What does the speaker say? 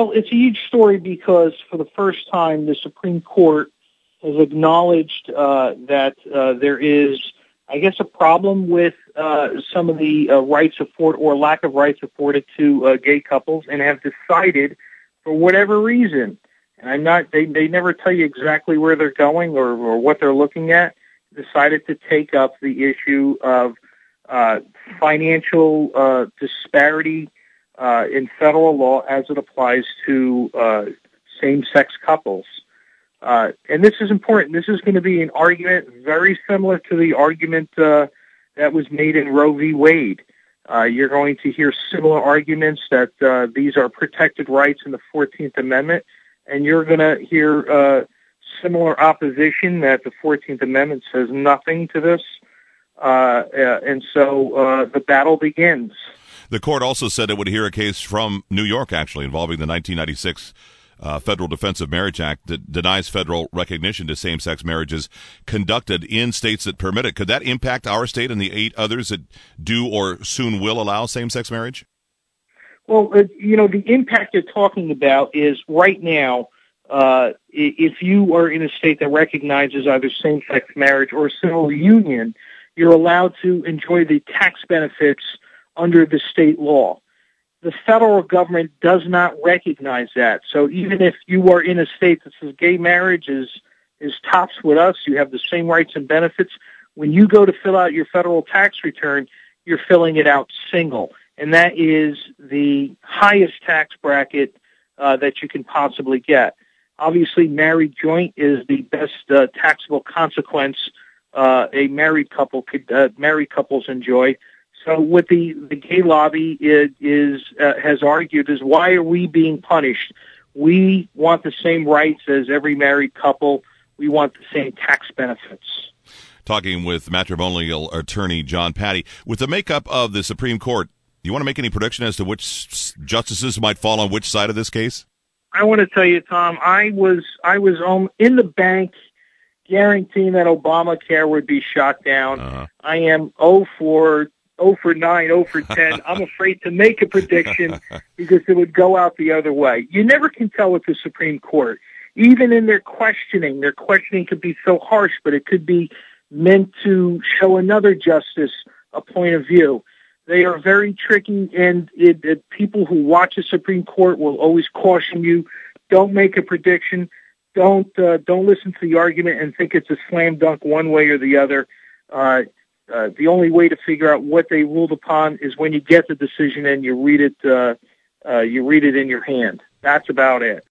Well, it's a huge story because for the first time, the Supreme Court has acknowledged that there is, I guess, a problem with some of the rights afforded or lack of rights afforded to gay couples, and have decided, for whatever reason, and they never tell you exactly where they're going or what they're looking at, decided to take up the issue of financial disparity in federal law as it applies to same-sex couples. And this is important. This is going to be an argument very similar to the argument that was made in Roe v. Wade. You're going to hear similar arguments that these are protected rights in the 14th Amendment, and you're going to hear similar opposition that the 14th Amendment says nothing to this. And so the battle begins. The court also said it would hear a case from New York, actually, involving the 1996 Federal Defense of Marriage Act that denies federal recognition to same-sex marriages conducted in states that permit it. Could that impact our state and the 8 others that do or soon will allow same-sex marriage? Well, the impact you're talking about is right now, if you are in a state that recognizes either same-sex marriage or a civil union, you're allowed to enjoy the tax benefits under the state law. The federal government does not recognize that. So even if you are in a state that says gay marriage is tops with us, you have the same rights and benefits, when you go to fill out your federal tax return, you're filling it out single. And that is the highest tax bracket that you can possibly get. Obviously, married joint is the best taxable consequence married couples enjoy. So what the gay lobby has argued is, why are we being punished? We want the same rights as every married couple. We want the same tax benefits. Talking with matrimonial attorney John Patty. With the makeup of the Supreme Court, do you want to make any prediction as to which justices might fall on which side of this case? I want to tell you, Tom, I was in the bank guaranteeing that Obamacare would be shot down. I am 0 for 9, 0 for 10. I'm afraid to make a prediction because it would go out the other way. You never can tell with the Supreme Court. Even in their questioning could be so harsh, but it could be meant to show another justice a point of view. They are very tricky, and people who watch the Supreme Court will always caution you, don't make a prediction. Don't listen to the argument and think it's a slam dunk one way or the other. The only way to figure out what they ruled upon is when you get the decision and you read it in your hand. That's about it.